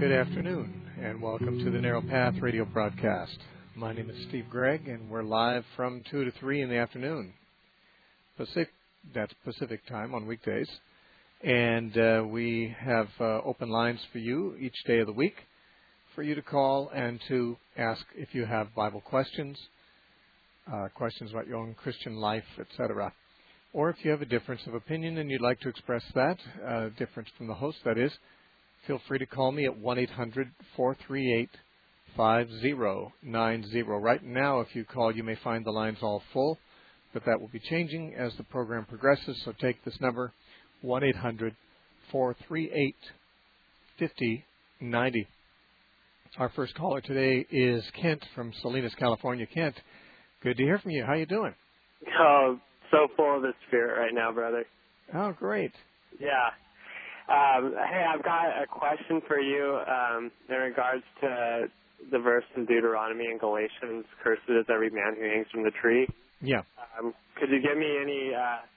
Good afternoon, and welcome to the Narrow Path radio broadcast. My name is Steve Gregg, and we're live from 2 to 3 in the afternoon. That's Pacific time on weekdays. And we have open lines for you each day of the week for you to call and to ask if you have Bible questions, questions about your own Christian life, etc. Or if you have a difference of opinion and you'd like to express that, difference from the host, that is, feel free to call me at 1-800-438-5090. Right now, if you call, you may find the lines all full, but that will be changing as the program progresses. So take this number, 1-800-438-5090. Our first caller today is Kent from Salinas, California. Kent, good to hear from you. How you doing? Oh, so full of the Spirit right now, brother. Oh, great. Yeah. Hey, I've got a question for you in regards to the verse in Deuteronomy and Galatians, "Cursed is every man who hangs from the tree." Yeah. Could you give me any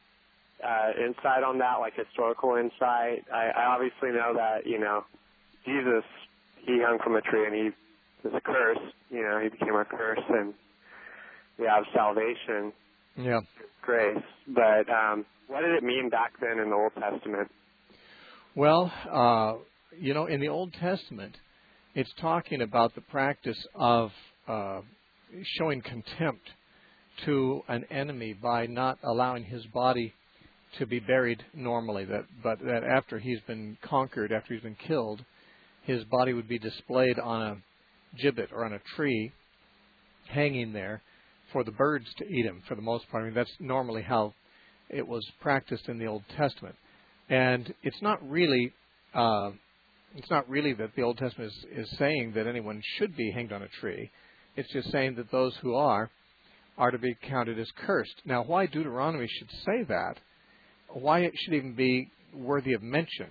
insight on that, like historical insight? I obviously know that, Jesus, he hung from a tree and he was a curse. He became a curse, and we have salvation. Yeah. Grace. But what did it mean back then in the Old Testament? Well, in the Old Testament, it's talking about the practice of showing contempt to an enemy by not allowing his body to be buried normally, but that after he's been conquered, after he's been killed, his body would be displayed on a gibbet or on a tree, hanging there for the birds to eat him, for the most part. I mean, that's normally how it was practiced in the Old Testament. And it's not really that the Old Testament is saying that anyone should be hanged on a tree. It's just saying that those who are to be counted as cursed. Now, why Deuteronomy should say that, why it should even be worthy of mention,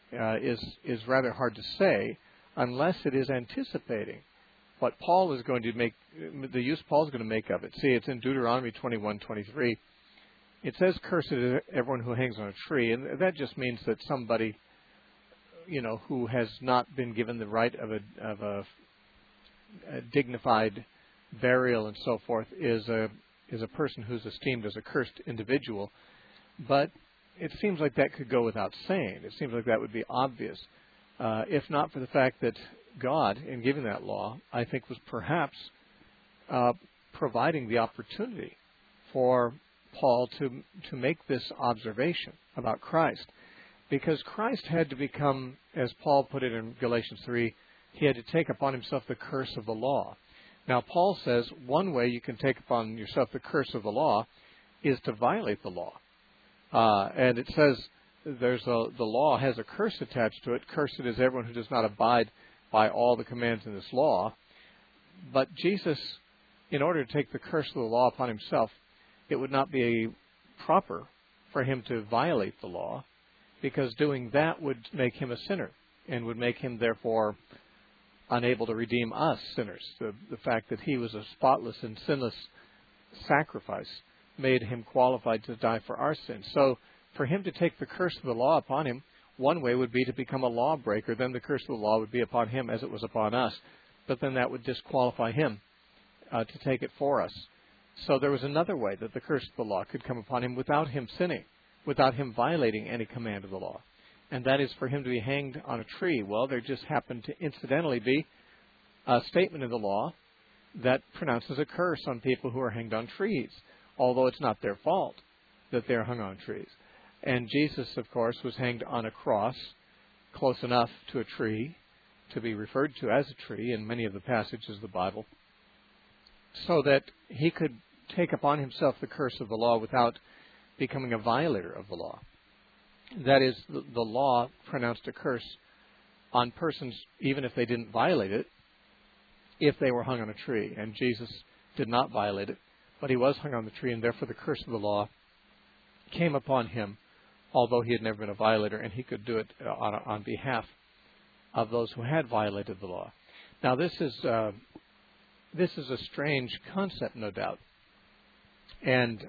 is rather hard to say, unless it is anticipating what Paul is going to make, the use Paul is going to make of it. See, it's in Deuteronomy 21:23. It says, "Cursed is everyone who hangs on a tree," and that just means that somebody, who has not been given the right of a dignified burial and so forth is a person who's esteemed as a cursed individual. But it seems like that could go without saying. It seems like that would be obvious, if not for the fact that God, in giving that law, I think was perhaps providing the opportunity for Paul to make this observation about Christ, because Christ had to become, as Paul put it in Galatians 3, he had to take upon himself the curse of the law. Now, Paul says one way you can take upon yourself the curse of the law is to violate the law. And it says the law has a curse attached to it. Cursed is everyone who does not abide by all the commands in this law. But Jesus, in order to take the curse of the law upon himself, it would not be proper for him to violate the law, because doing that would make him a sinner and would make him, therefore, unable to redeem us sinners. The fact that he was a spotless and sinless sacrifice made him qualified to die for our sins. So for him to take the curse of the law upon him, one way would be to become a lawbreaker. Then the curse of the law would be upon him as it was upon us. But then that would disqualify him to take it for us. So there was another way that the curse of the law could come upon him without him sinning, without him violating any command of the law. And that is for him to be hanged on a tree. Well, there just happened to incidentally be a statement in the law that pronounces a curse on people who are hanged on trees, although it's not their fault that they're hung on trees. And Jesus, of course, was hanged on a cross close enough to a tree to be referred to as a tree in many of the passages of the Bible, so that he could take upon himself the curse of the law without becoming a violator of the law. That is, the law pronounced a curse on persons, even if they didn't violate it, if they were hung on a tree. And Jesus did not violate it, but he was hung on the tree, and therefore the curse of the law came upon him, although he had never been a violator, and he could do it on behalf of those who had violated the law. Now, this is a strange concept, no doubt. And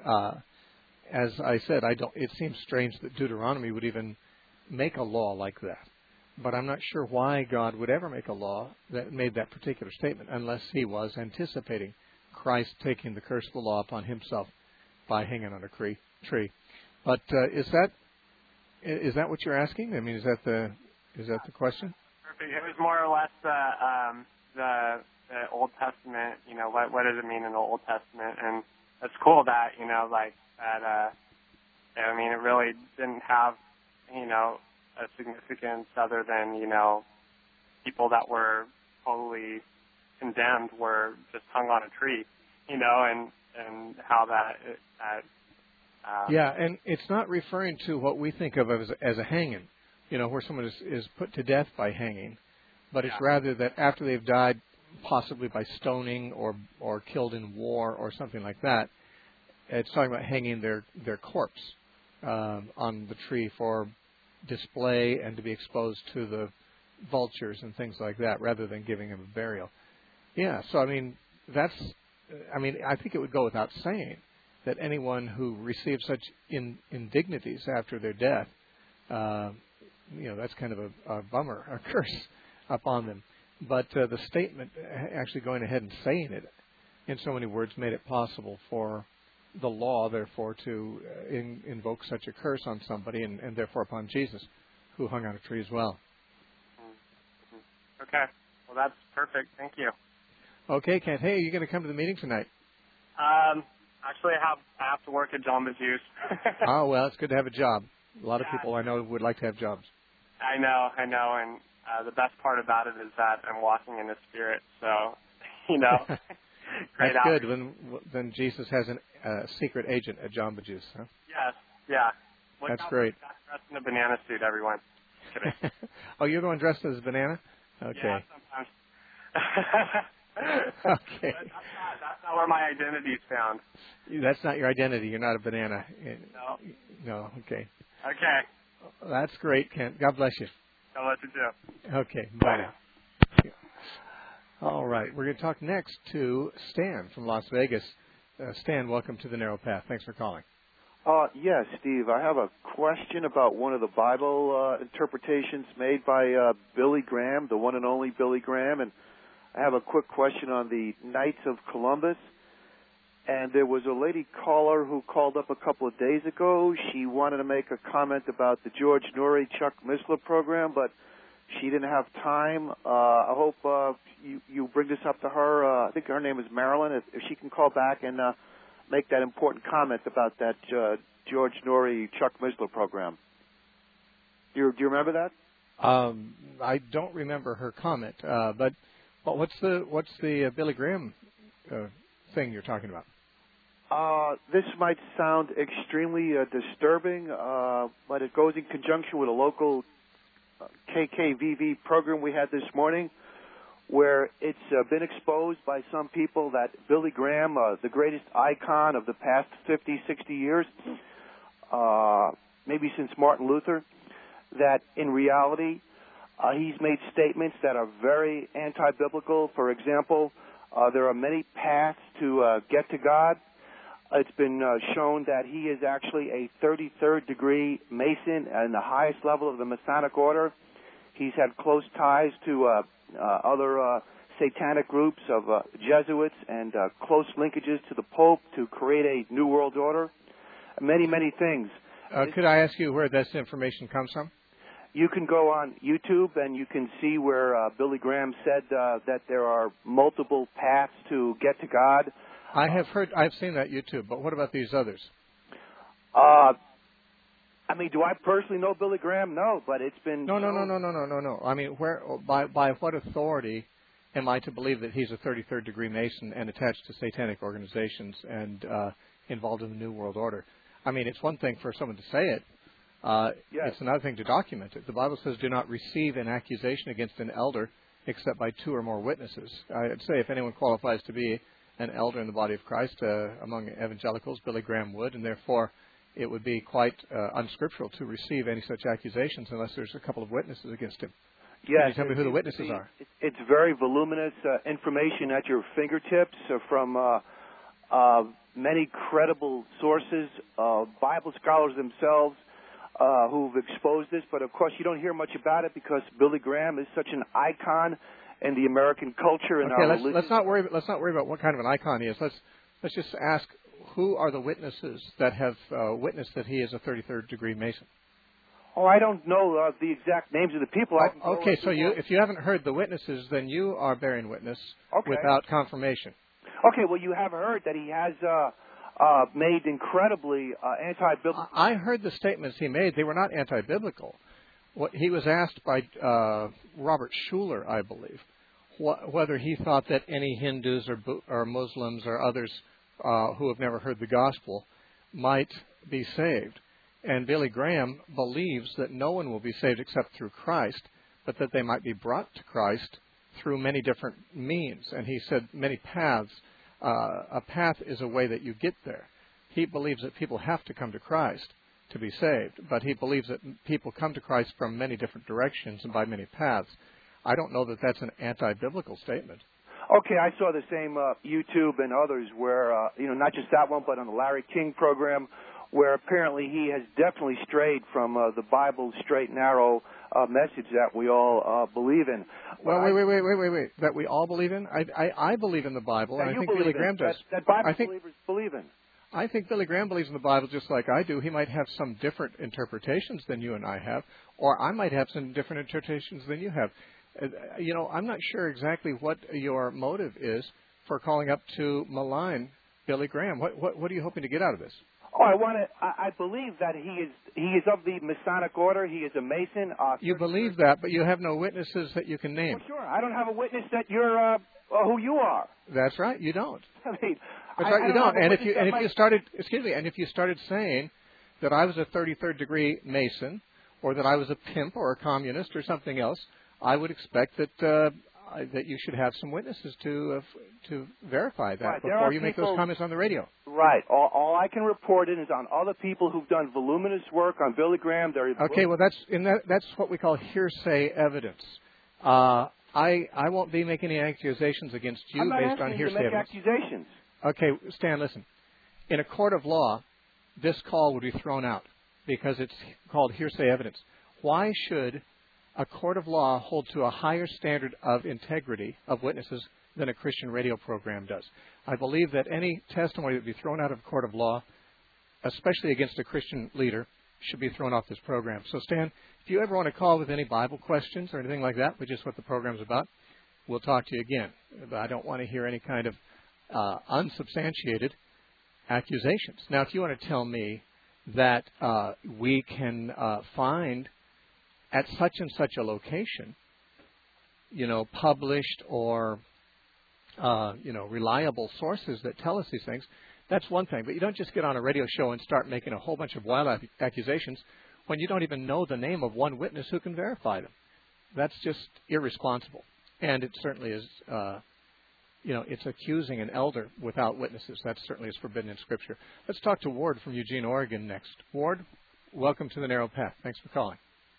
as I said, it seems strange that Deuteronomy would even make a law like that. but I'm not sure why God would ever make a law that made that particular statement unless he was anticipating Christ taking the curse of the law upon himself by hanging on a tree. But is that what you're asking? I mean, is that the question? Perfect. It was more or less the Old Testament. You know, what does it mean in the Old Testament? And it's cool that I mean, it really didn't have a significance other than people that were totally condemned were just hung on a tree, and how that. Yeah, and it's not referring to what we think of as a hanging, where someone is put to death by hanging, but it's rather that after they've died, possibly by stoning or killed in war or something like that, it's talking about hanging their corpse on the tree for display and to be exposed to the vultures and things like that, rather than giving him a burial. Yeah, so I think it would go without saying that anyone who receives such indignities after their death, that's kind of a bummer, a curse upon them. But the statement, actually going ahead and saying it in so many words, made it possible for the law, therefore, to invoke such a curse on somebody, and therefore upon Jesus, who hung on a tree as well. Okay. Well, that's perfect. Thank you. Okay, Kent. Hey, are you going to come to the meeting tonight? Actually, I have to work at Jamba Juice. Oh, well, it's good to have a job. A lot of people I know would like to have jobs. I know, and the best part about it is that I'm walking in the Spirit, so, great. That's good. Then Jesus has a secret agent at Jamba Juice, huh? Yes, yeah. That's great. Dressed in a banana suit, everyone. Kidding. Oh, you're going dressed as a banana? Okay. Yeah, sometimes. Okay. That's not where my identity is found. That's not your identity. You're not a banana. No. No, okay. Okay. That's great, Kent. God bless you. I'll let you do. Okay, bye now. All right, we're going to talk next to Stan from Las Vegas. Stan, welcome to the Narrow Path. Thanks for calling. Yes, Steve. I have a question about one of the Bible interpretations made by Billy Graham, the one and only Billy Graham, and I have a quick question on the Knights of Columbus. And there was a lady caller who called up a couple of days ago. She wanted to make a comment about the George Noory, Chuck Missler program, but she didn't have time. I hope you bring this up to her. I think her name is Marilyn. If she can call back and make that important comment about that George Noory, Chuck Missler program. Do you remember that? I don't remember her comment, but what's the Billy Graham thing you're talking about? This might sound extremely disturbing, but it goes in conjunction with a local KKVV program we had this morning, where it's been exposed by some people that Billy Graham, the greatest icon of the past 50, 60 years, maybe since Martin Luther, that in reality he's made statements that are very anti-biblical. For example, there are many paths to get to God. It's been shown that he is actually a 33rd degree Mason and the highest level of the Masonic order. He's had close ties to other satanic groups of Jesuits and close linkages to the Pope to create a New World Order. Many, many things. Could I ask you where this information comes from? You can go on YouTube and you can see where Billy Graham said that there are multiple paths to get to God. I've seen that YouTube, but what about these others? I mean, do I personally know Billy Graham? No, but it's been... No. I mean, by what authority am I to believe that he's a 33rd degree Mason and attached to satanic organizations and involved in the New World Order? I mean, it's one thing for someone to say it. Yes. It's another thing to document it. The Bible says, do not receive an accusation against an elder except by 2 or more witnesses. I'd say if anyone qualifies to be an elder in the body of Christ among evangelicals, Billy Graham would, and therefore it would be quite unscriptural to receive any such accusations unless there's a couple of witnesses against him. Yes. Can you tell me who the witnesses are? It's very voluminous information at your fingertips from many credible sources, Bible scholars themselves. who've exposed this, but of course you don't hear much about it because Billy Graham is such an icon in the American culture and our religion. Let's not worry about what kind of an icon he is. Let's just ask, who are the witnesses that have witnessed that he is a 33rd degree Mason? Oh, I don't know the exact names of the people. Okay, so if you haven't heard the witnesses, then you are bearing witness without confirmation. Okay, well, you have heard that he has made incredibly anti-biblical. I heard the statements he made. They were not anti-biblical. What he was asked by Robert Schuller, I believe, whether he thought that any Hindus or Muslims or others who have never heard the gospel might be saved. And Billy Graham believes that no one will be saved except through Christ, but that they might be brought to Christ through many different means. And he said many paths. A path is a way that you get there. He believes that people have to come to Christ to be saved, but he believes that people come to Christ from many different directions and by many paths. I don't know that that's an anti-biblical statement. Okay, I saw the same YouTube and others where, not just that one, but on the Larry King program, where apparently he has definitely strayed from the Bible's straight and narrow message that we all believe in. Well, wait. That we all believe in? I believe in the Bible, and I think Billy Graham does. That Bible believers believe in. I think Billy Graham believes in the Bible just like I do. He might have some different interpretations than you and I have, or I might have some different interpretations than you have. I'm not sure exactly what your motive is for calling up to malign Billy Graham. What are you hoping to get out of this? Oh, I believe that he is of the Masonic order. He is a Mason. You believe that, but you have no witnesses that you can name. Well, sure. I don't have a witness that you're who you are. That's right. You don't. I mean, that's right. You don't. And if you started saying that I was a 33rd degree Mason, or that I was a pimp or a communist or something else, I would expect that you should have some witnesses to verify that before you make those comments on the radio. Right. All I can report is on other people who've done voluminous work on Billy Graham. Okay. Well, that's what we call hearsay evidence. I won't be making any accusations against you based on hearsay evidence. Accusations. Okay, Stan, listen. In a court of law, this call would be thrown out because it's called hearsay evidence. Why should a court of law hold to a higher standard of integrity of witnesses than a Christian radio program does? I believe that any testimony that would be thrown out of a court of law, especially against a Christian leader, should be thrown off this program. So, Stan, if you ever want to call with any Bible questions or anything like that, which is what the program's about, we'll talk to you again. But I don't want to hear any kind of unsubstantiated accusations. Now, if you want to tell me that we can find at such and such a location, published or, reliable sources that tell us these things, that's one thing. But you don't just get on a radio show and start making a whole bunch of wild accusations when you don't even know the name of one witness who can verify them. That's just irresponsible. And it certainly is, it's accusing an elder without witnesses. That certainly is forbidden in Scripture. Let's talk to Ward from Eugene, Oregon next. Ward, welcome to the Narrow Path. Thanks for calling.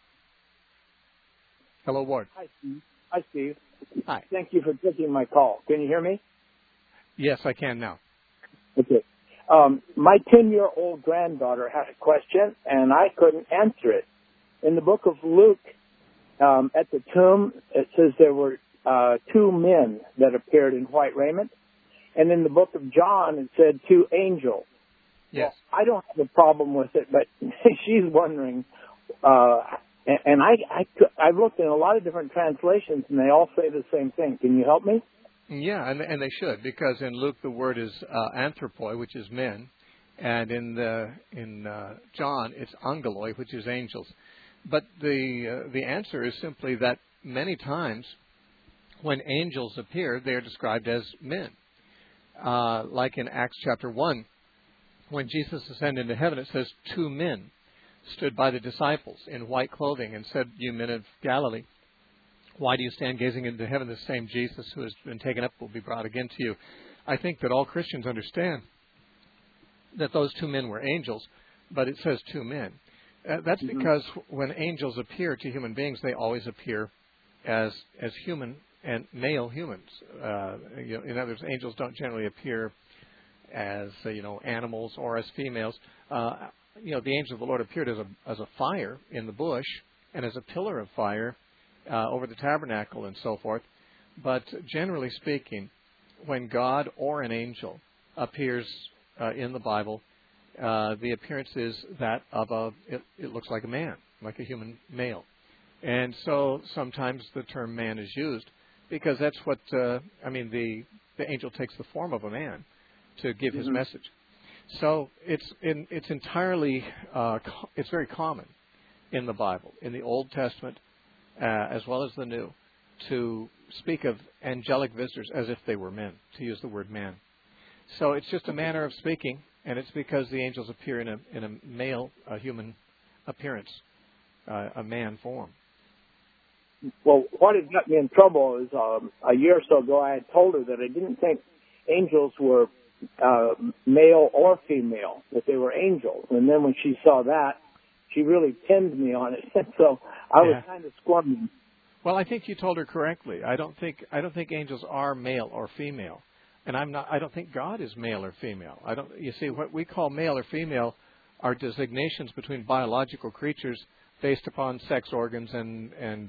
Hello, Ward. Hi, Steve. Hi, Steve. Hi. Thank you for taking my call. Can you hear me? Yes, I can now. Okay. My 10-year-old granddaughter had a question, and I couldn't answer it. In the book of Luke, at the tomb, it says there were two men that appeared in white raiment. And in the book of John, it said two angels. Yes. Well, I don't have a problem with it, but she's wondering. And I've looked in a lot of different translations, and they all say the same thing. Can you help me? Yeah, and they should, because in Luke the word is anthropoi, which is men, and in John it's angeloi, which is angels. But the answer is simply that many times when angels appear, they are described as men. Like in Acts chapter 1, when Jesus ascended into heaven, it says two men stood by the disciples in white clothing and said, "You men of Galilee, why do you stand gazing into heaven? The same Jesus who has been taken up will be brought again to you." I think that all Christians understand that those two men were angels, but it says two men. That's because when angels appear to human beings, they always appear as human and male humans. In other words, angels don't generally appear as animals or as females. the angel of the Lord appeared as a fire in the bush and as a pillar of fire over the tabernacle and so forth. But generally speaking, when God or an angel appears in the Bible, the appearance is that of it looks like a man, like a human male. And so sometimes the term man is used because that's what, the angel takes the form of a man to give his message. So it's entirely, it's very common in the Bible, in the Old Testament as well as the New, to speak of angelic visitors as if they were men, to use the word man. So it's just a manner of speaking, and it's because the angels appear in a male, a human appearance, a man form. Well, what had got me in trouble is a year or so ago I had told her that I didn't think angels were male or female, that they were angels. And then when she saw that, she really pinned me on it. So I was kind of squirming. Well, I think you told her correctly. I don't think angels are male or female. And I don't think God is male or female. You see, what we call male or female are designations between biological creatures based upon sex organs and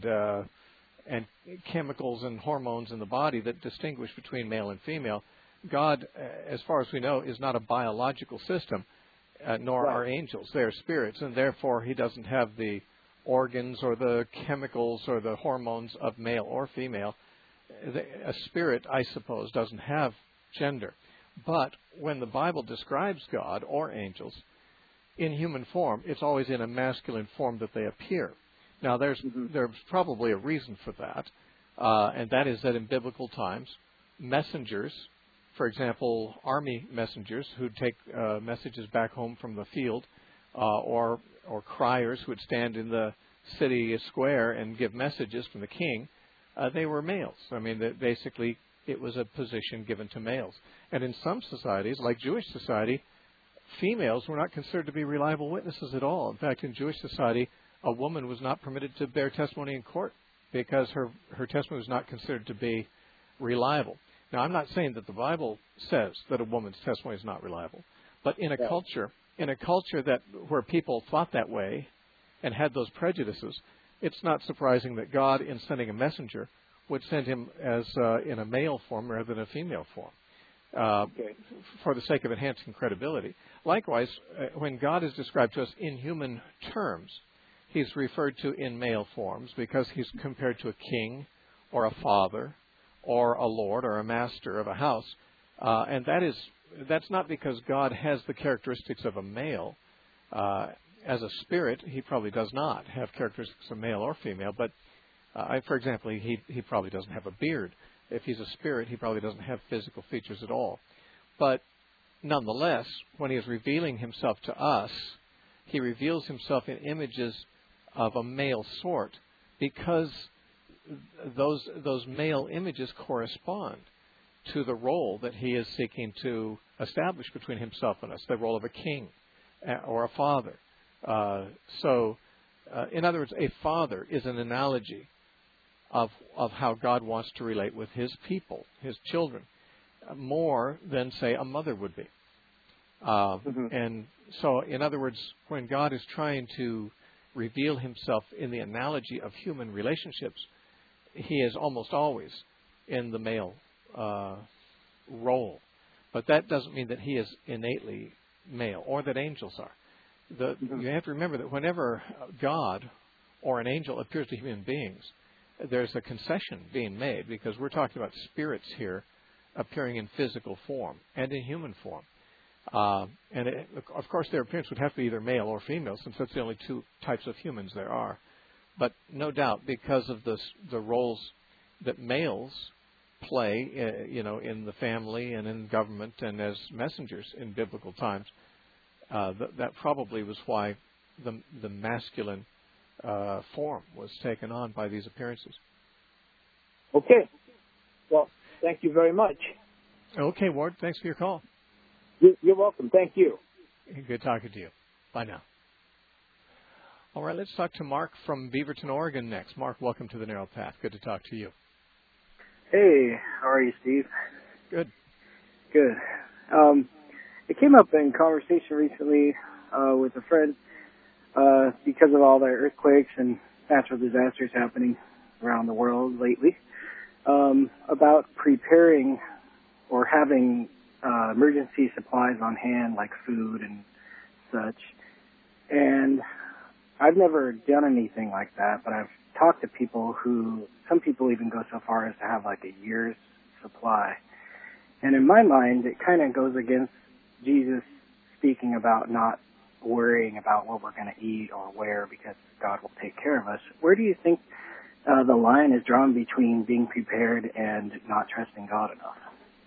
chemicals and hormones in the body that distinguish between male and female. God, as far as we know, is not a biological system, nor are angels. They are spirits, and therefore he doesn't have the organs or the chemicals or the hormones of male or female. A spirit, I suppose, doesn't have gender. But when the Bible describes God or angels in human form, it's always in a masculine form that they appear. Now, there's probably a reason for that, and that is that in biblical times, messengers, for example, army messengers who take messages back home from the field, or criers who would stand in the city square and give messages from the king, they were males. I mean, basically, it was a position given to males. And in some societies, like Jewish society, females were not considered to be reliable witnesses at all. In fact, in Jewish society, a woman was not permitted to bear testimony in court because her testimony was not considered to be reliable. Now, I'm not saying that the Bible says that a woman's testimony is not reliable, but in a culture where people thought that way and had those prejudices, it's not surprising that God, in sending a messenger, would send him as in a male form rather than a female form, for the sake of enhancing credibility. Likewise, when God is described to us in human terms, he's referred to in male forms because he's compared to a king or a father or a lord or a master of a house. And that's not because God has the characteristics of a male. As a spirit, he probably does not have characteristics of male or female, but for example, he probably doesn't have a beard. If he's a spirit, he probably doesn't have physical features at all. But nonetheless, when he is revealing himself to us, he reveals himself in images of a male sort because those male images correspond to the role that he is seeking to establish between himself and us, the role of a king or a father. In other words, a father is an analogy of how God wants to relate with his people, his children, more than, say, a mother would be. And so, in other words, when God is trying to reveal himself in the analogy of human relationships, he is almost always in the male role. But that doesn't mean that he is innately male or that angels are. You have to remember that whenever God or an angel appears to human beings, there's a concession being made because we're talking about spirits here appearing in physical form and in human form. Of course, their appearance would have to be either male or female, since that's the only two types of humans there are. But no doubt, because of the roles that males play, in the family and in government and as messengers in biblical times, that probably was why the masculine form was taken on by these appearances. Okay. Well, thank you very much. Okay, Ward. Thanks for your call. You're welcome. Thank you. Good talking to you. Bye now. All right, let's talk to Mark from Beaverton, Oregon next. Mark, welcome to the Narrow Path. Good to talk to you. Hey, how are you, Steve? Good. Good. It came up in conversation recently with a friend because of all the earthquakes and natural disasters happening around the world lately, about preparing or having emergency supplies on hand like food and such. And I've never done anything like that, but I've talked to people some people even go so far as to have like a year's supply. And in my mind, it kind of goes against Jesus speaking about not worrying about what we're going to eat or where because God will take care of us. Where do you think the line is drawn between being prepared and not trusting God enough?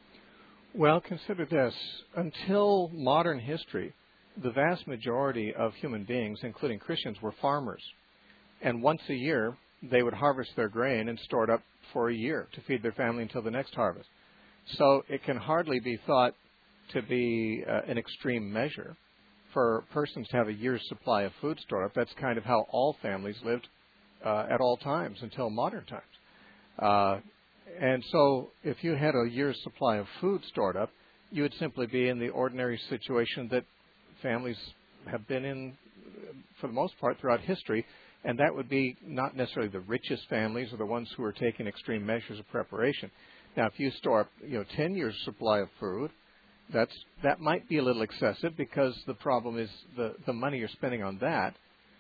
Well, consider this. Until modern history, the vast majority of human beings, including Christians, were farmers. And once a year, they would harvest their grain and store it up for a year to feed their family until the next harvest. So it can hardly be thought to be an extreme measure for persons to have a year's supply of food stored up. That's kind of how all families lived at all times until modern times. And so if you had a year's supply of food stored up, you would simply be in the ordinary situation that families have been in for the most part throughout history, and that would be not necessarily the richest families or the ones who are taking extreme measures of preparation. Now, if you store up 10 years' supply of food, that might be a little excessive because the problem is the money you're spending on that.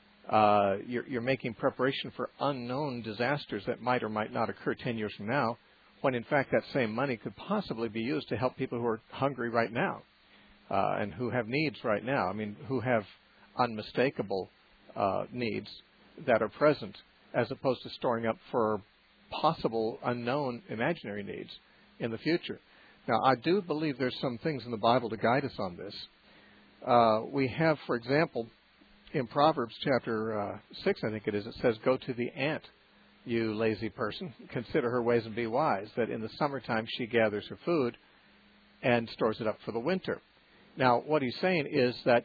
You're making preparation for unknown disasters that might or might not occur 10 years from now, when in fact that same money could possibly be used to help people who are hungry right now and who have needs right now. I mean, who have unmistakable needs that are present, as opposed to storing up for possible unknown imaginary needs in the future. Now, I do believe there's some things in the Bible to guide us on this. We have, for example, in Proverbs chapter 6, I think it says, "Go to the ant, you lazy person. Consider her ways and be wise, that in the summertime she gathers her food and stores it up for the winter." Now, what he's saying is that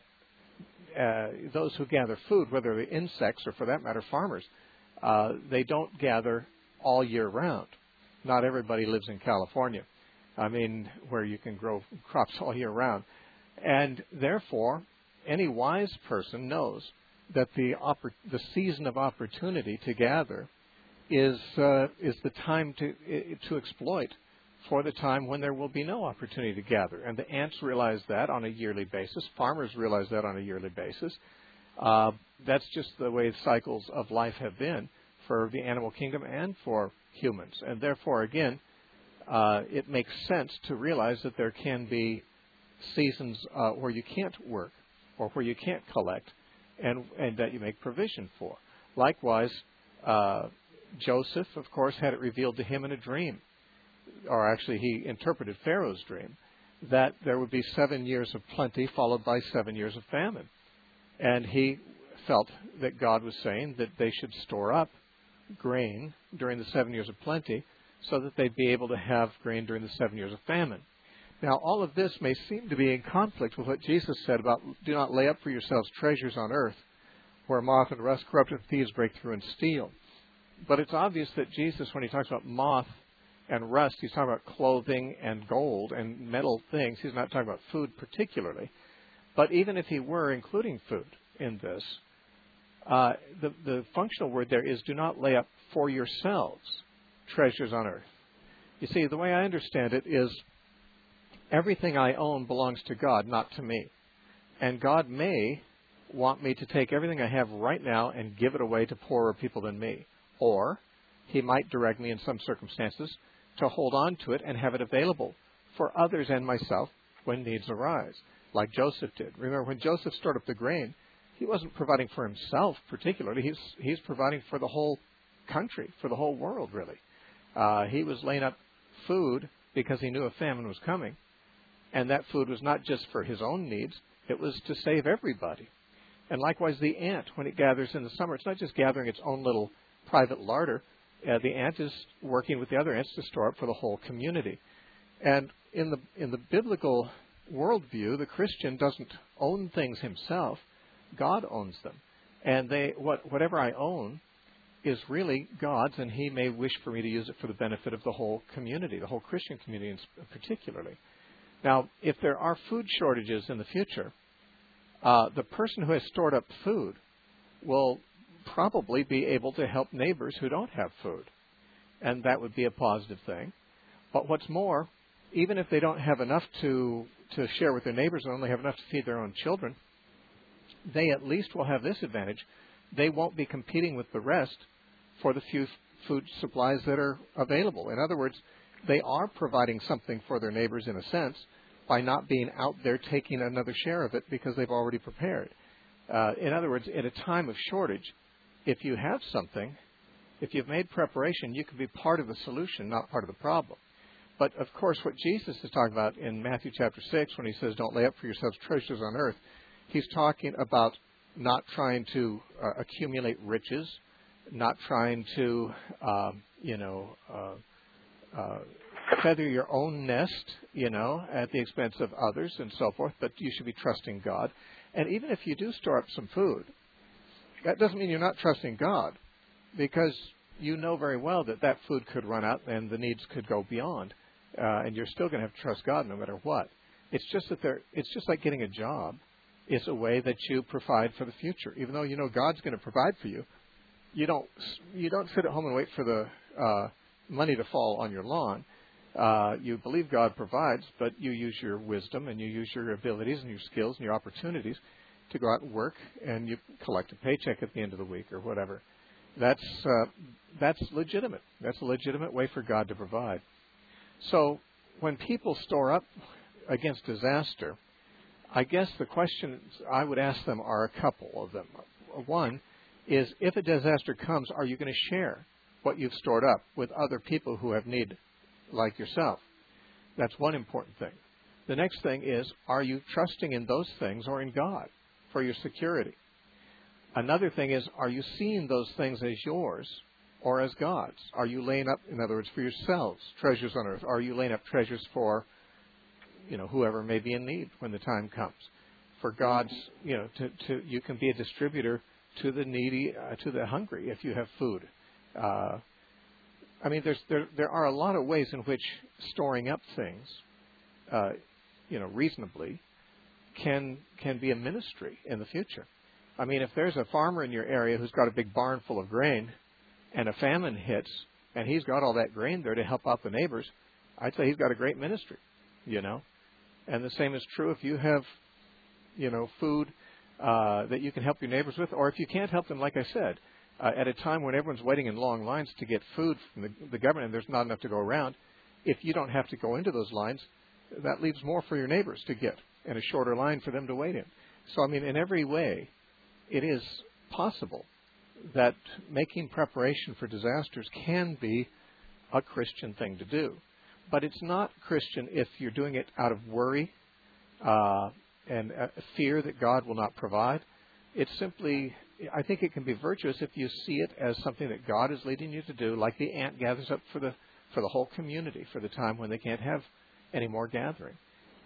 those who gather food, whether they're insects or, for that matter, farmers, they don't gather all year round. Not everybody lives in California, where you can grow crops all year round. And therefore, any wise person knows that the season of opportunity to gather is the time to exploit for the time when there will be no opportunity to gather. And the ants realize that on a yearly basis. Farmers realize that on a yearly basis. That's just the way cycles of life have been for the animal kingdom and for humans. And therefore, again, it makes sense to realize that there can be seasons where you can't work or where you can't collect and that you make provision for. Likewise, Joseph, of course, had it revealed to him in a dream, or actually he interpreted Pharaoh's dream, that there would be 7 years of plenty followed by 7 years of famine. And he felt that God was saying that they should store up grain during the 7 years of plenty so that they'd be able to have grain during the 7 years of famine. Now, all of this may seem to be in conflict with what Jesus said about do not lay up for yourselves treasures on earth where moth and rust corrupt and thieves break through and steal. But it's obvious that Jesus, when he talks about moth and rust, he's talking about clothing and gold and metal things. He's not talking about food particularly. But even if he were including food in this, the functional word there is do not lay up for yourselves treasures on earth. You see, the way I understand it is everything I own belongs to God, not to me. And God may want me to take everything I have right now and give it away to poorer people than me. Or he might direct me in some circumstances to hold on to it and have it available for others and myself when needs arise, like Joseph did. Remember, when Joseph stored up the grain, he wasn't providing for himself particularly. He's providing for the whole country, for the whole world, really. He was laying up food because he knew a famine was coming. And that food was not just for his own needs. It was to save everybody. And likewise, the ant, when it gathers in the summer, it's not just gathering its own little private larder. The ant is working with the other ants to store up for the whole community. And in the biblical worldview, the Christian doesn't own things himself. God owns them. And whatever I own is really God's, and he may wish for me to use it for the benefit of the whole community, the whole Christian community particularly. Now, if there are food shortages in the future, the person who has stored up food will probably be able to help neighbors who don't have food. And that would be a positive thing. But what's more, even if they don't have enough to share with their neighbors and only have enough to feed their own children, they at least will have this advantage. They won't be competing with the rest for the few food supplies that are available. In other words, they are providing something for their neighbors in a sense by not being out there taking another share of it because they've already prepared. In other words, at a time of shortage, if you have something, if you've made preparation, you can be part of the solution, not part of the problem. But, of course, what Jesus is talking about in Matthew chapter 6 when he says, don't lay up for yourselves treasures on earth, he's talking about not trying to accumulate riches, not trying to, feather your own nest, at the expense of others and so forth, but you should be trusting God. And even if you do store up some food, that doesn't mean you're not trusting God, because you know very well that that food could run out and the needs could go beyond, and you're still going to have to trust God no matter what. It's just that it's just like getting a job. It's a way that you provide for the future. Even though you know God's going to provide for you, you don't sit at home and wait for the money to fall on your lawn. You believe God provides, but you use your wisdom and you use your abilities and your skills and your opportunities to go out and work, and you collect a paycheck at the end of the week or whatever. That's legitimate. That's a legitimate way for God to provide. So when people store up against disaster, I guess the questions I would ask them are a couple of them. One is, if a disaster comes, are you going to share what you've stored up with other people who have need like yourself? That's one important thing. The next thing is, are you trusting in those things or in God for your security? Another thing is, are you seeing those things as yours or as God's? Are you laying up, in other words, for yourselves, treasures on earth? Are you laying up treasures for, whoever may be in need when the time comes? For God's, you can be a distributor to the needy, to the hungry if you have food. There are a lot of ways in which storing up things, reasonably, can be a ministry in the future. I mean, if there's a farmer in your area who's got a big barn full of grain and a famine hits and he's got all that grain there to help out the neighbors, I'd say he's got a great ministry, And the same is true if you have, food that you can help your neighbors with, or if you can't help them, like I said, at a time when everyone's waiting in long lines to get food from the government and there's not enough to go around, if you don't have to go into those lines, that leaves more for your neighbors to get and a shorter line for them to wait in. So, in every way, it is possible that making preparation for disasters can be a Christian thing to do. But it's not Christian if you're doing it out of worry and fear that God will not provide. It's simply, I think it can be virtuous if you see it as something that God is leading you to do, like the ant gathers up for the whole community for the time when they can't have any more gathering.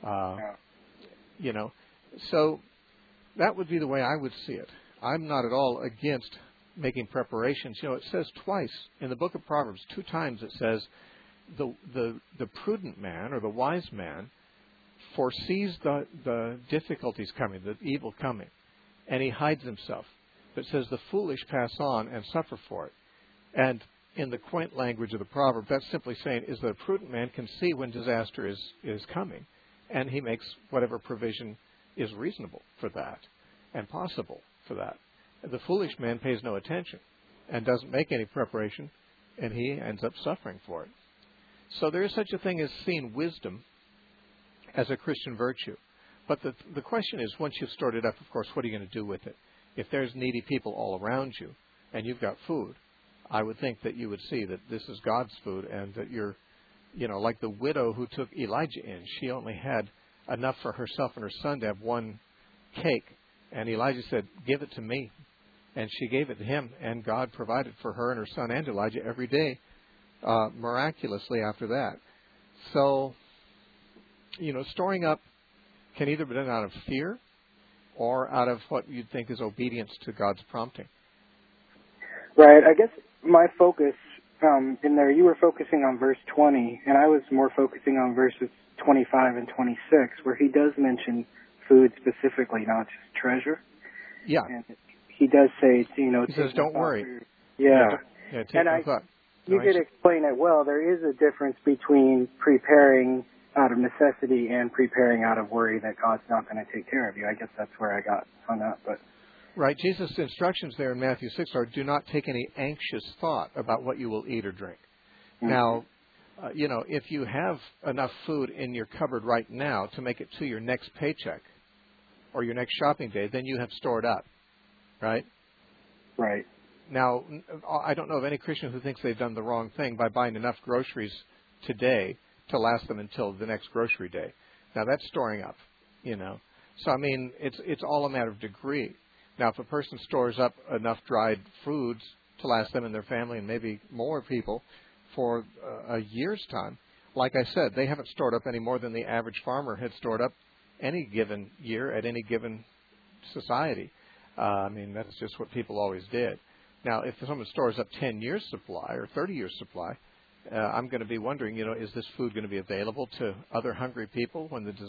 So that would be the way I would see it. I'm not at all against making preparations. It says twice in the book of Proverbs, 2 times it says the prudent man or the wise man foresees the difficulties coming, the evil coming, and he hides himself. But it says the foolish pass on and suffer for it. And in the quaint language of the proverb, that's simply saying is that a prudent man can see when disaster is coming, and he makes whatever provision is reasonable for that and possible for that. The foolish man pays no attention and doesn't make any preparation, and he ends up suffering for it. So there is such a thing as seeing wisdom as a Christian virtue. But the question is, once you've stored it up, of course, what are you going to do with it? If there's needy people all around you and you've got food, I would think that you would see that this is God's food and that you're, like the widow who took Elijah in. She only had enough for herself and her son to have one cake. And Elijah said, give it to me. And she gave it to him, and God provided for her and her son and Elijah every day, miraculously after that. So, storing up can either be done out of fear or out of what you'd think is obedience to God's prompting. Right. I guess my focus in there, you were focusing on verse 20, and I was more focusing on verses 25 and 26, where he does mention food specifically, not just treasure. Yeah. And he does say, you know, he says, don't worry. Yeah. Take and no thought. You did explain it well. There is a difference between preparing out of necessity and preparing out of worry that God's not going to take care of you. I guess that's where I got hung up. But right. Jesus' instructions there in Matthew 6 are, do not take any anxious thought about what you will eat or drink. Mm-hmm. Now, you know, if you have enough food in your cupboard right now to make it to your next paycheck or your next shopping day, then you have stored up, right? Right. Now, I don't know of any Christian who thinks they've done the wrong thing by buying enough groceries today to last them until the next grocery day. Now, that's storing up, you know. So, I mean, it's all a matter of degree. Now, if a person stores up enough dried foods to last them and their family and maybe more people for a year's time, like I said, they haven't stored up any more than the average farmer had stored up any given year at any given society. I mean, that's just what people always did. Now, if someone stores up 10 years' supply or 30 years' supply, I'm going to be wondering, you know, is this food going to be available to other hungry people when the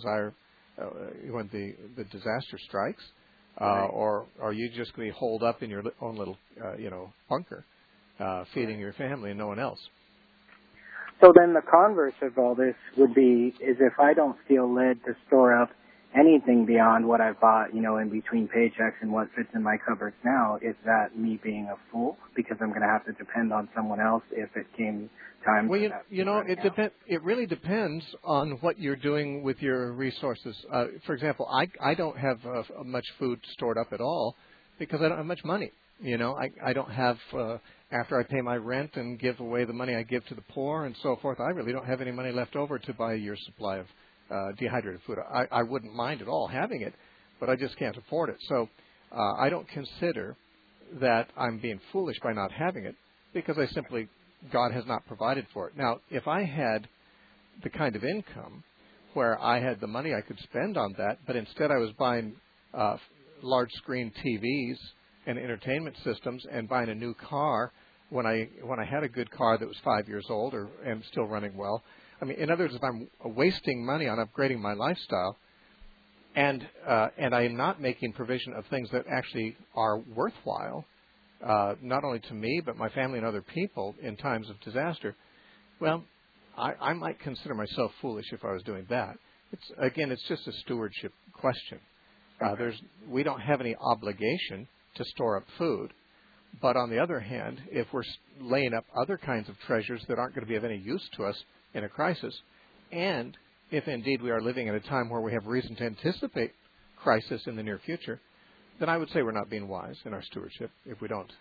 disaster strikes, or are you just going to be holed up in your own little, bunker, feeding your family and no one else? So then the converse of all this would be is if I don't feel led to store up anything beyond what I've bought, you know, in between paychecks and what fits in my cupboards now, is that me being a fool because I'm going to have to depend on someone else if it came time? Well, it really depends on what you're doing with your resources. For example, I don't have much food stored up at all because I don't have much money. You know, I don't have, after I pay my rent and give away the money I give to the poor and so forth, I really don't have any money left over to buy a year's supply of dehydrated food. I wouldn't mind at all having it, but I just can't afford it. So I don't consider that I'm being foolish by not having it because God has not provided for it. Now, if I had the kind of income where I had the money I could spend on that, but instead I was buying large screen TVs and entertainment systems and buying a new car when I had a good car that was 5 years old and still running well. I mean, in other words, if I'm wasting money on upgrading my lifestyle, and I am not making provision of things that actually are worthwhile, not only to me but my family and other people in times of disaster, well, I might consider myself foolish if I was doing that. It's just a stewardship question. We don't have any obligation to store up food, but on the other hand, if we're laying up other kinds of treasures that aren't going to be of any use to us in a crisis, and if indeed we are living at a time where we have reason to anticipate crisis in the near future, then I would say we're not being wise in our stewardship if we don't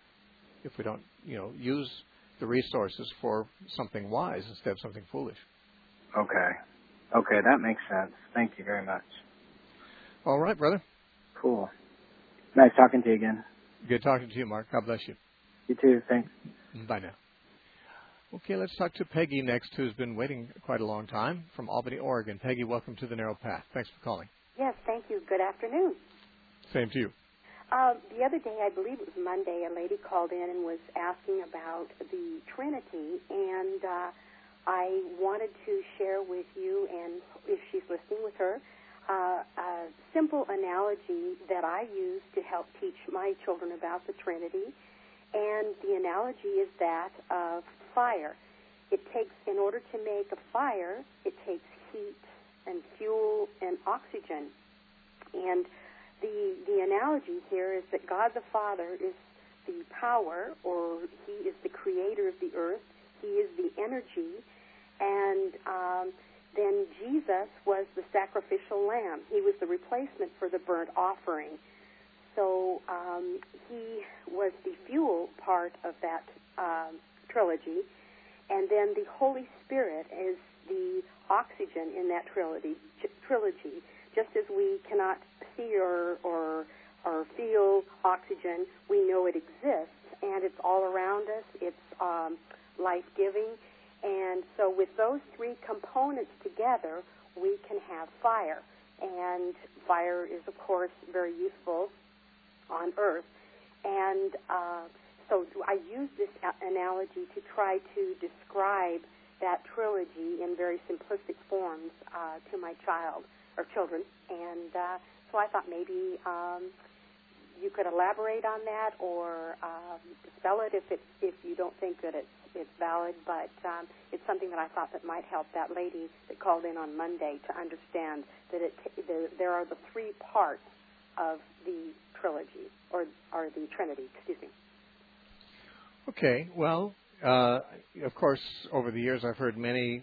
use the resources for something wise instead of something foolish. Okay, that makes sense. Thank you very much. All right, brother. Cool. Nice talking to you again. Good talking to you, Mark. God bless you. You too. Thanks. Bye now. Okay, let's talk to Peggy next, who's been waiting quite a long time from Albany, Oregon. Peggy, welcome to The Narrow Path. Thanks for calling. Yes, thank you. Good afternoon. Same to you. The other day, I believe it was Monday, a lady called in and was asking about the Trinity, and I wanted to share with you, and if she's listening with her, a simple analogy that I use to help teach my children about the Trinity. And the analogy is that of fire. In order to make a fire, it takes heat and fuel and oxygen. And the analogy here is that God the Father is the power, or He is the creator of the earth. He is the energy. And then Jesus was the sacrificial lamb. He was the replacement for the burnt offering. So He was the fuel part of that trilogy. And then the Holy Spirit is the oxygen in that trilogy. Just as we cannot see or feel oxygen, we know it exists, and it's all around us. It's life-giving. And so with those three components together, we can have fire. And fire is, of course, very useful on Earth. And so I use this analogy to try to describe that trilogy in very simplistic forms to my child or children, and so I thought maybe you could elaborate on that or dispel it if you don't think that it's valid. But it's something that I thought that might help that lady that called in on Monday to understand that there are the three parts of the trilogy or the Trinity. Excuse me. Okay. Well, of course, over the years I've heard many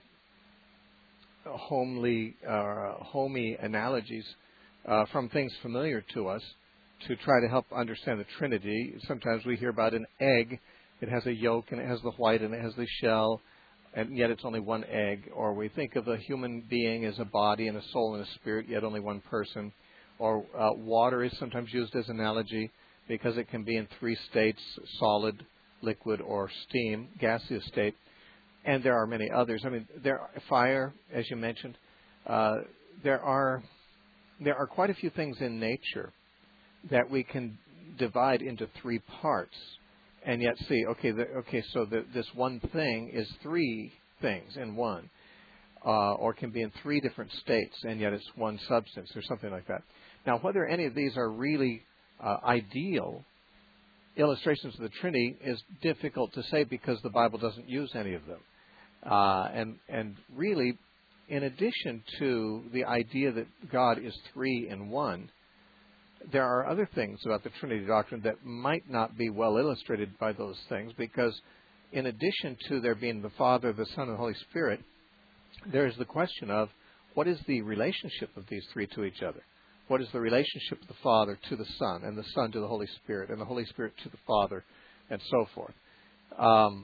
homey analogies from things familiar to us to try to help understand the Trinity. Sometimes we hear about an egg. It has a yolk and it has the white and it has the shell, and yet it's only one egg. Or we think of a human being as a body and a soul and a spirit, yet only one person. Or water is sometimes used as an analogy because it can be in three states: solid, liquid, or steam, gaseous state. And there are many others. I mean, fire, as you mentioned. There are quite a few things in nature that we can divide into three parts, and yet see, so this one thing is three things in one, or can be in three different states, and yet it's one substance, or something like that. Now, whether any of these are really ideal illustrations of the Trinity is difficult to say because the Bible doesn't use any of them. And really, in addition to the idea that God is three in one, there are other things about the Trinity doctrine that might not be well illustrated by those things, because in addition to there being the Father, the Son, and the Holy Spirit, there is the question of what is the relationship of these three to each other? What is the relationship of the Father to the Son, and the Son to the Holy Spirit, and the Holy Spirit to the Father, and so forth?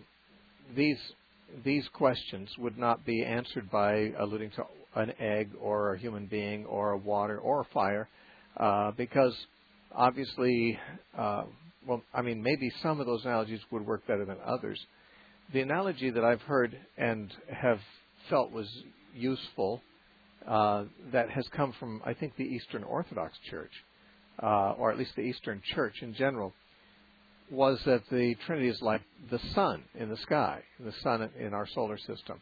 These questions would not be answered by alluding to an egg or a human being or a water or a fire, because obviously, maybe some of those analogies would work better than others. The analogy that I've heard and have felt was useful, that has come from, I think, the Eastern Orthodox Church, or at least the Eastern Church in general, was that the Trinity is like the sun in the sky, the sun in our solar system.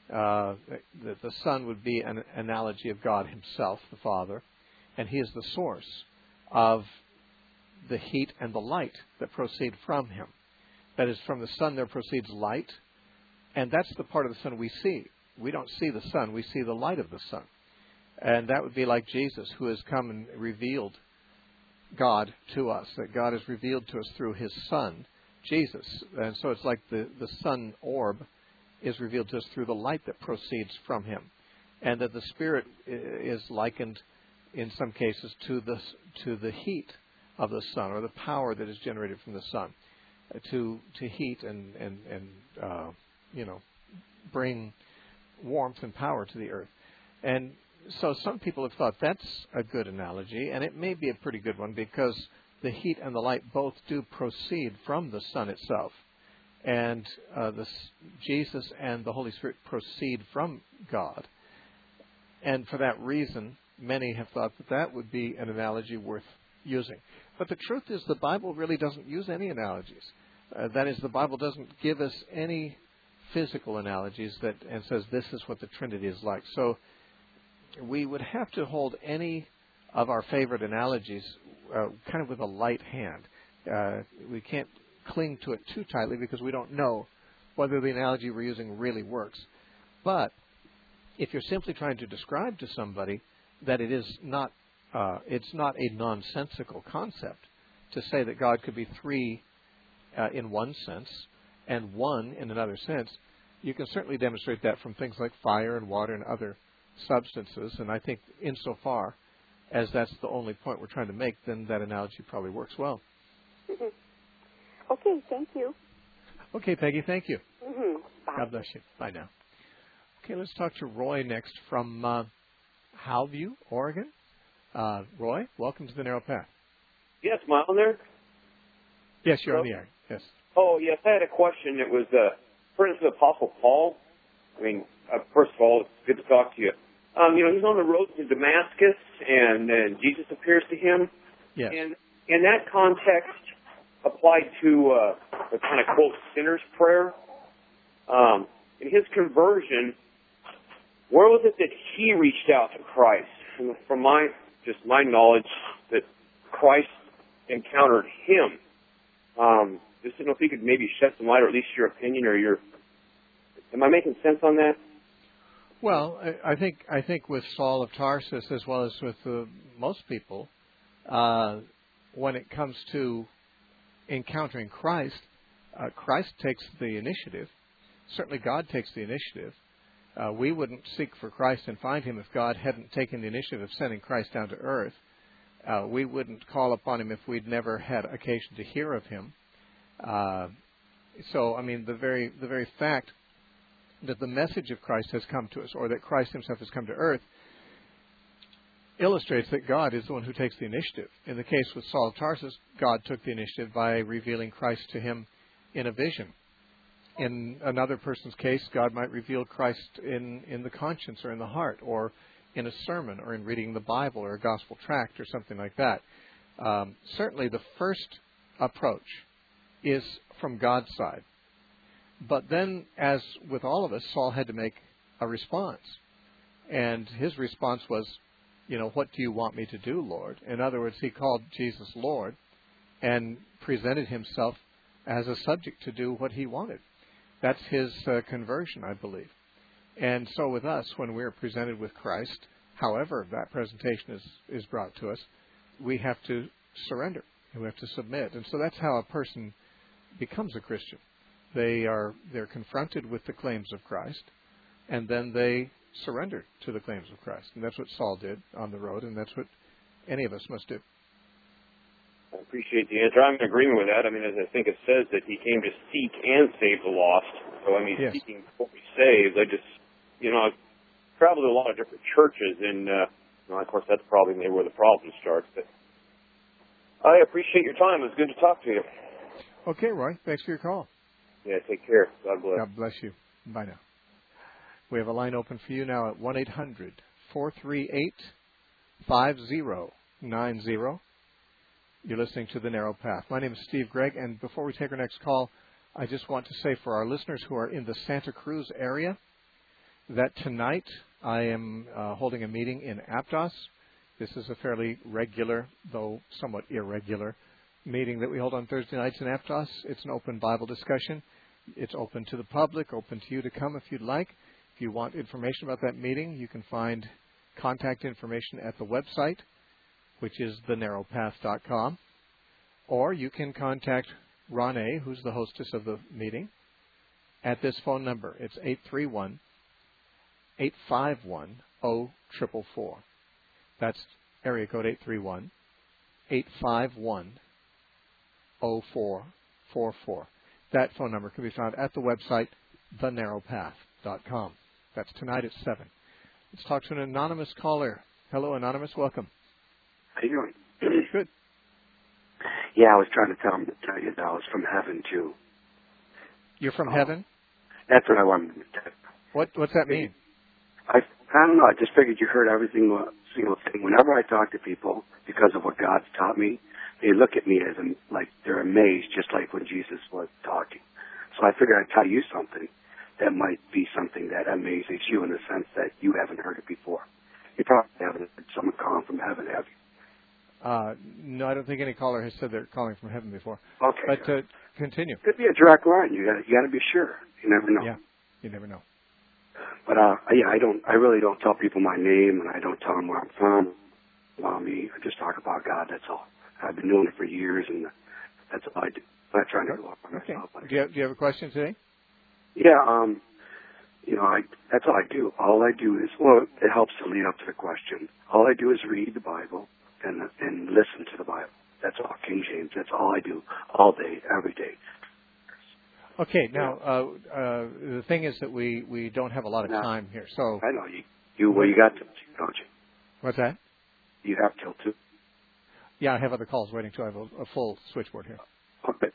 That the sun would be an analogy of God himself, the Father, and he is the source of the heat and the light that proceed from him. That is, from the sun there proceeds light, and that's the part of the sun we see. We don't see the sun, we see the light of the sun. And that would be like Jesus, who has come and revealed God to us, that God is revealed to us through his Son, Jesus. And so it's like the sun orb is revealed to us through the light that proceeds from him. And that the Spirit is likened, in some cases, to the heat of the sun, or the power that is generated from the sun, to heat and bring warmth and power to the earth. And so some people have thought that's a good analogy, and it may be a pretty good one, because the heat and the light both do proceed from the sun itself. And Jesus and the Holy Spirit proceed from God. And for that reason, many have thought that would be an analogy worth using. But the truth is, the Bible really doesn't use any analogies. That is, the Bible doesn't give us any physical analogies and says this is what the Trinity is like. So we would have to hold any of our favorite analogies kind of with a light hand. We can't cling to it too tightly because we don't know whether the analogy we're using really works. But if you're simply trying to describe to somebody that it's not a nonsensical concept to say that God could be three in one sense and one in another sense, you can certainly demonstrate that from things like fire and water and other substances. And I think insofar as that's the only point we're trying to make, then that analogy probably works well. Mm-hmm. Okay, thank you. Okay, Peggy, thank you. Mm-hmm. Bye. God bless you. Bye now. Okay, let's talk to Roy next from Howview, Oregon. Roy, welcome to the Narrow Path. Yes, am I on there? Yes, you're on the air. Yes. Oh, yes, I had a question. It was, for instance, Apostle Paul. I mean, first of all, it's good to talk to you. He's on the road to Damascus, and then Jesus appears to him. Yes. And in that context, applied to the kind of, quote, sinner's prayer, in his conversion, where was it that he reached out to Christ? And from my knowledge, that Christ encountered him. Just to know if you could maybe shed some light, or at least your opinion, am I making sense on that? Well, I think with Saul of Tarsus, as well as with most people, when it comes to encountering Christ, Christ takes the initiative. Certainly God takes the initiative. We wouldn't seek for Christ and find him if God hadn't taken the initiative of sending Christ down to earth. We wouldn't call upon him if we'd never had occasion to hear of him. So, I mean, the very fact that the message of Christ has come to us, or that Christ himself has come to earth, illustrates that God is the one who takes the initiative. In the case with Saul of Tarsus, God took the initiative by revealing Christ to him in a vision. In another person's case, God might reveal Christ in the conscience or in the heart, or in a sermon, or in reading the Bible or a gospel tract or something like that. Certainly the first approach is from God's side. But then, as with all of us, Saul had to make a response. And his response was, what do you want me to do, Lord? In other words, he called Jesus Lord and presented himself as a subject to do what he wanted. That's his conversion, I believe. And so with us, when we're presented with Christ, however that presentation is brought to us, we have to surrender and we have to submit. And so that's how a person becomes a Christian. They're confronted with the claims of Christ, and then they surrender to the claims of Christ. And that's what Saul did on the road, and that's what any of us must do. I appreciate the answer. I'm in agreement with that. I mean, as I think it says that he came to seek and save the lost. So, I mean, yes. Seeking before he saves. I've traveled to a lot of different churches, and, of course, that's probably maybe where the problem starts. But I appreciate your time. It was good to talk to you. Okay, Roy. Thanks for your call. Yeah, take care. God bless. God bless you. Bye now. We have a line open for you now at 1-800-438-5090. You're listening to The Narrow Path. My name is Steve Gregg, and before we take our next call, I just want to say for our listeners who are in the Santa Cruz area that tonight I am holding a meeting in Aptos. This is a fairly regular, though somewhat irregular, meeting that we hold on Thursday nights in Aptos. It's an open Bible discussion. It's open to the public, open to you to come if you'd like. If you want information about that meeting, you can find contact information at the website, which is thenarrowpath.com. Or you can contact Ronnie, who's the hostess of the meeting, at this phone number. It's 831-851-0444. That's area code 831-851-0444. That phone number can be found at the website, thenarrowpath.com. That's tonight at 7. Let's talk to an anonymous caller. Hello, anonymous. Welcome. How you doing? Good. Yeah, I was trying to tell you that I was from heaven, too. You're from heaven? That's what I wanted to tell. What's that mean? I don't know. I just figured you heard every single thing. Whenever I talk to people, because of what God's taught me, they look at me as like they're amazed, just like when Jesus was talking. So I figured I'd tell you something that might be something that amazes you in the sense that you haven't heard it before. You probably haven't heard someone calling from heaven, have you? No, I don't think any caller has said they're calling from heaven before. Okay. But continue. Could be a direct line. You got to be sure. You never know. Yeah, you never know. But I really don't tell people my name, and I don't tell them where I'm from. About me, I just talk about God. That's all. I've been doing it for years, and that's all I do. I'm not trying to go up on myself. Do you have a question today? Yeah. That's all I do. All I do is, it helps to lead up to the question. All I do is read the Bible and listen to the Bible. That's all. King James. That's all I do all day, every day. Okay. Now, the thing is that we don't have a lot of time here. So I know you got till 2, don't you? What's that? You have till 2. Yeah, I have other calls waiting too. I have a full switchboard here. Okay.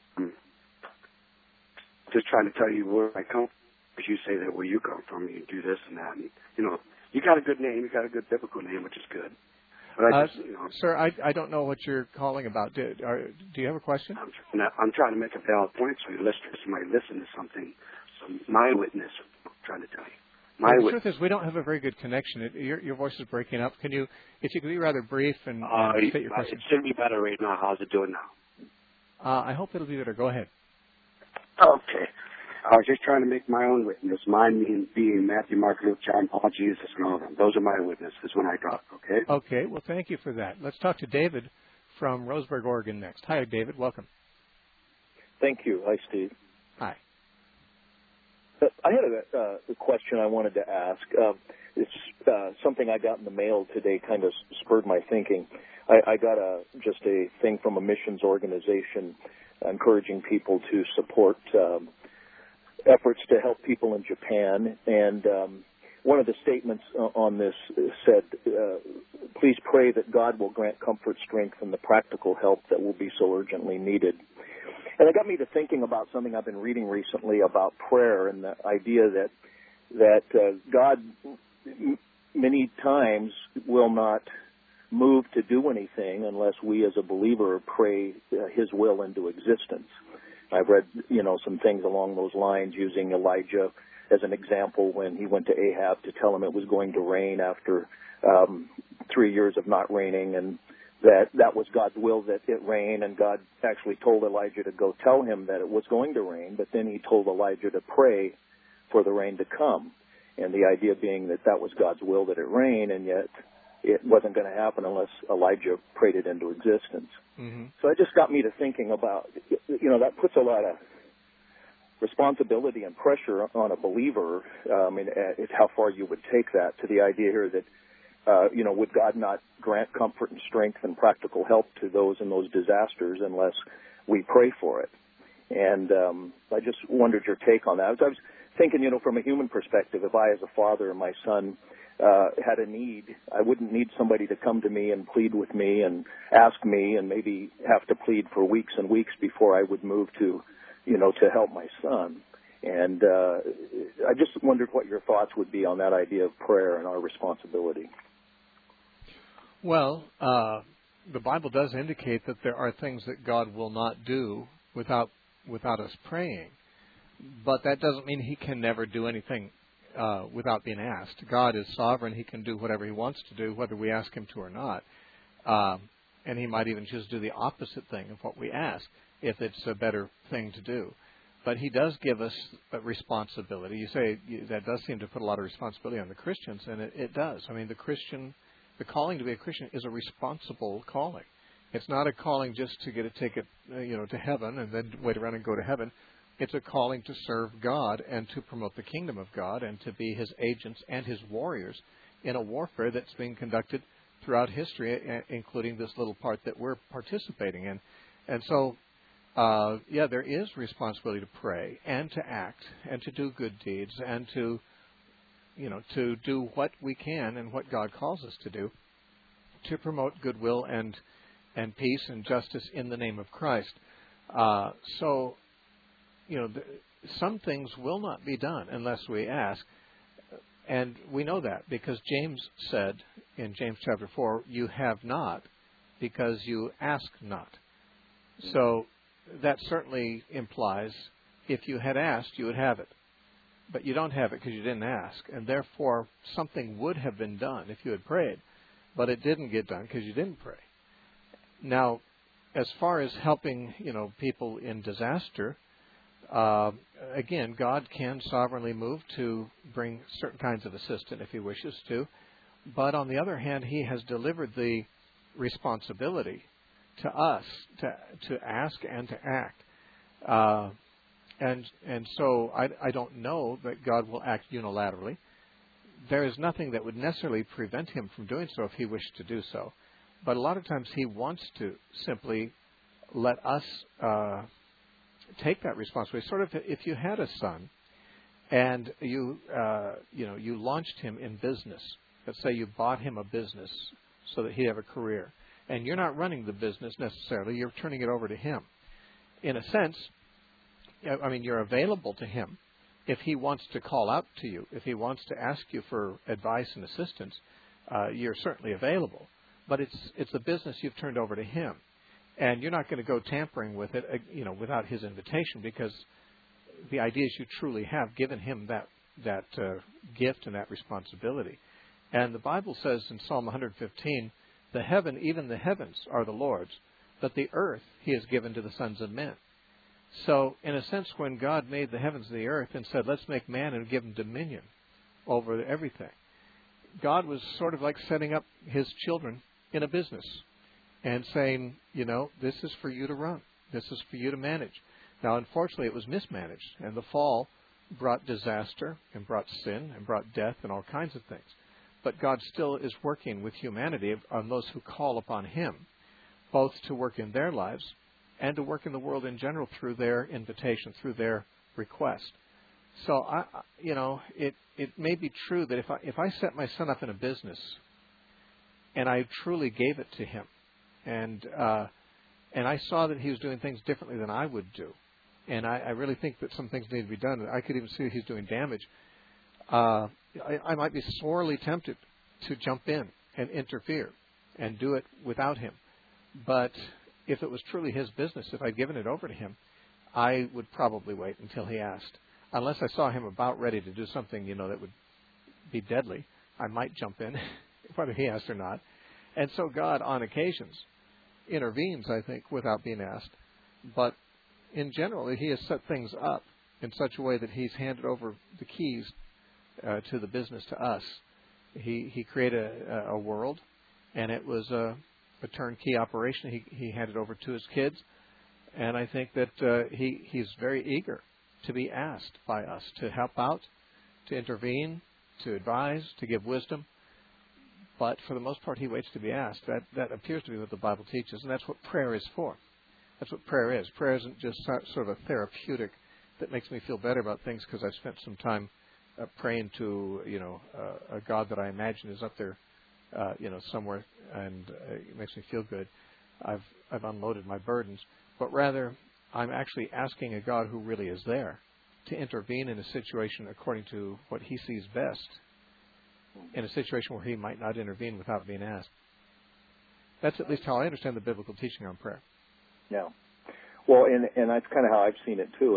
Just trying to tell you where I come from. Because you say that where you come from, you do this and that. And, you got a good name. You got a good biblical name, which is good. But Sir, I don't know what you're calling about. Do you have a question? I'm trying to make a valid point so your listeners might listen to something My witness, I'm trying to tell you. The truth is, we don't have a very good connection. Your voice is breaking up. If you could be rather brief and state your question. It should be better right now. How's it doing now? I hope it'll be better. Go ahead. Okay. I was just trying to make my own witness. Mine being Matthew, Mark, Luke, John, Paul, Jesus, and all of them. Those are my witnesses when I talk, okay? Okay. Well, thank you for that. Let's talk to David from Roseburg, Oregon next. Hi, David. Welcome. Thank you. Hi, Steve. Hi. I had a question I wanted to ask. It's something I got in the mail today kind of spurred my thinking. I got just a thing from a missions organization encouraging people to support efforts to help people in Japan. And one of the statements on this said, please pray that God will grant comfort, strength, and the practical help that will be so urgently needed. And it got me to thinking about something I've been reading recently about prayer and the idea that God many times will not move to do anything unless we as a believer pray His will into existence. I've read, some things along those lines using Elijah as an example when he went to Ahab to tell him it was going to rain after 3 years of not raining, and that was God's will that it rain, and God actually told Elijah to go tell him that it was going to rain, but then he told Elijah to pray for the rain to come. And the idea being that was God's will that it rain, and yet it wasn't going to happen unless Elijah prayed it into existence. Mm-hmm. So it just got me to thinking about, that puts a lot of responsibility and pressure on a believer, it's how far you would take that to the idea here that, would God not grant comfort and strength and practical help to those in those disasters unless we pray for it? And I just wondered your take on that. I was thinking, from a human perspective, if I as a father and my son had a need, I wouldn't need somebody to come to me and plead with me and ask me and maybe have to plead for weeks and weeks before I would move to help my son. And I just wondered what your thoughts would be on that idea of prayer and our responsibility. Well, the Bible does indicate that there are things that God will not do without us praying. But that doesn't mean He can never do anything without being asked. God is sovereign. He can do whatever He wants to do, whether we ask Him to or not. And He might even just do the opposite thing of what we ask, if it's a better thing to do. But He does give us a responsibility. You say that does seem to put a lot of responsibility on the Christians, and it does. I mean, the calling to be a Christian is a responsible calling. It's not a calling just to get a ticket, to heaven and then wait around and go to heaven. It's a calling to serve God and to promote the kingdom of God and to be His agents and His warriors in a warfare that's being conducted throughout history, including this little part that we're participating in. And so, there is responsibility to pray and to act and to do good deeds and to do what we can and what God calls us to do to promote goodwill and peace and justice in the name of Christ. Some things will not be done unless we ask. And we know that because James said in James chapter 4, you have not because you ask not. So that certainly implies if you had asked, you would have it. But you don't have it because you didn't ask. And therefore, something would have been done if you had prayed. But it didn't get done because you didn't pray. Now, as far as helping, people in disaster, again, God can sovereignly move to bring certain kinds of assistance if He wishes to. But on the other hand, He has delivered the responsibility to us to ask and to act. And so I don't know that God will act unilaterally. There is nothing that would necessarily prevent Him from doing so if He wished to do so. But a lot of times He wants to simply let us take that responsibility. Sort of, if you had a son and you launched him in business. Let's say you bought him a business so that he'd have a career. And you're not running the business necessarily. You're turning it over to him. In a sense, you're available to him. If he wants to call out to you, if he wants to ask you for advice and assistance, you're certainly available. But it's a business you've turned over to him. And you're not going to go tampering with it, without his invitation, because the ideas you truly have, given him that gift and that responsibility. And the Bible says in Psalm 115, even the heavens are the Lord's, but the earth he has given to the sons of men. So, in a sense, when God made the heavens and the earth and said, let's make man and give him dominion over everything, God was sort of like setting up his children in a business and saying, this is for you to run. This is for you to manage. Now, unfortunately, it was mismanaged, and the fall brought disaster and brought sin and brought death and all kinds of things. But God still is working with humanity on those who call upon him, both to work in their lives and to work in the world in general through their invitation, through their request. So, it may be true that if I set my son up in a business and I truly gave it to him, and I saw that he was doing things differently than I would do, and I really think that some things need to be done. I could even see that he's doing damage. I might be sorely tempted to jump in and interfere and do it without him. But if it was truly his business, if I'd given it over to him, I would probably wait until he asked. Unless I saw him about ready to do something, that would be deadly, I might jump in, whether he asked or not. And so God, on occasions, intervenes, I think, without being asked. But in general, he has set things up in such a way that he's handed over the keys to the business to us. He created a world, and it was a turnkey operation. He handed over to his kids, and I think that he's very eager to be asked by us to help out, to intervene, to advise, to give wisdom. But for the most part, he waits to be asked. That appears to be what the Bible teaches, and that's what prayer is for. That's what prayer is. Prayer isn't just sort of a therapeutic that makes me feel better about things because I've spent some time praying to, a God that I imagine is up there, somewhere, and it makes me feel good. I've unloaded my burdens, but rather I'm actually asking a God who really is there to intervene in a situation according to what he sees best, in a situation where he might not intervene without being asked. That's at least how I understand the biblical teaching on prayer. Yeah. Well, and that's kind of how I've seen it too.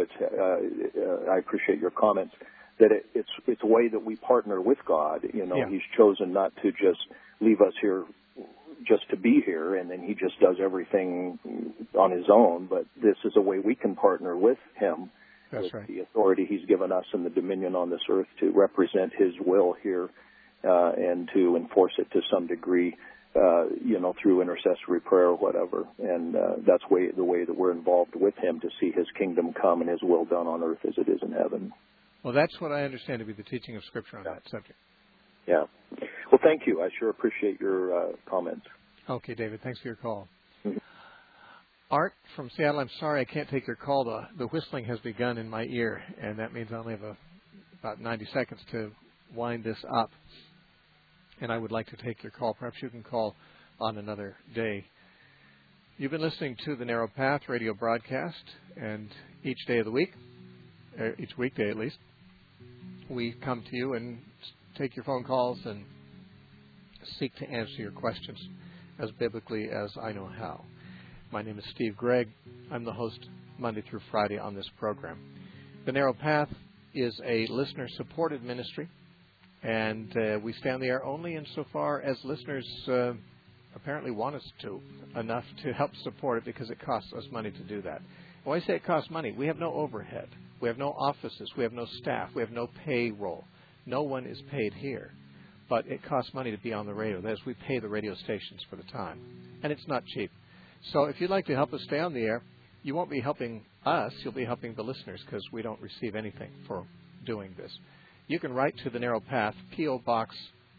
I appreciate your comments that it's a way that we partner with God. He's chosen not to just leave us here just to be here, and then he just does everything on his own. But this is a way we can partner with him. That's with right. The authority he's given us and the dominion on this earth to represent his will here and to enforce it to some degree, through intercessory prayer or whatever. And that's the way that we're involved with him to see his kingdom come and his will done on earth as it is in heaven. Well, that's what I understand to be the teaching of Scripture on that subject. Yeah. Well, thank you. I sure appreciate your comments. Okay, David. Thanks for your call. Mm-hmm. Art from Seattle, I'm sorry I can't take your call. The whistling has begun in my ear, and that means I only have about 90 seconds to wind this up. And I would like to take your call. Perhaps you can call on another day. You've been listening to the Narrow Path radio broadcast, and each day of the week, each weekday at least, we come to you and take your phone calls and seek to answer your questions as biblically as I know how. My name is Steve Gregg. I'm the host Monday through Friday on this program. The Narrow Path is a listener-supported ministry, and we stay on the air only insofar as listeners apparently want us to, enough to help support it because it costs us money to do that. When I say it costs money, we have no overhead. We have no offices. We have no staff. We have no payroll. No one is paid here. But it costs money to be on the radio. That is, we pay the radio stations for the time. And it's not cheap. So if you'd like to help us stay on the air, you won't be helping us. You'll be helping the listeners because we don't receive anything for doing this. You can write to the Narrow Path, P.O. Box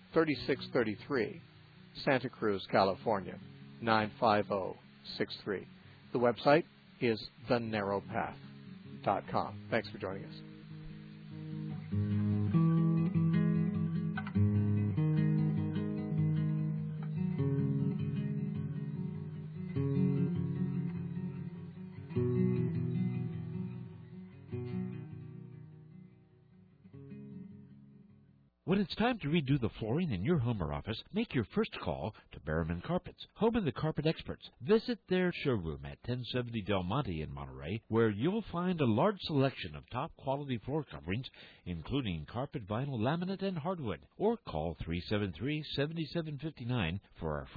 3633, Santa Cruz, California, 95063. The website is thenarrowpath.com. Thanks for joining us. When it's time to redo the flooring in your home or office, make your first call to Berriman Carpets, home of the carpet experts. Visit their showroom at 1070 Del Monte in Monterey, where you'll find a large selection of top-quality floor coverings, including carpet, vinyl, laminate, and hardwood. Or call 373-7759 for our free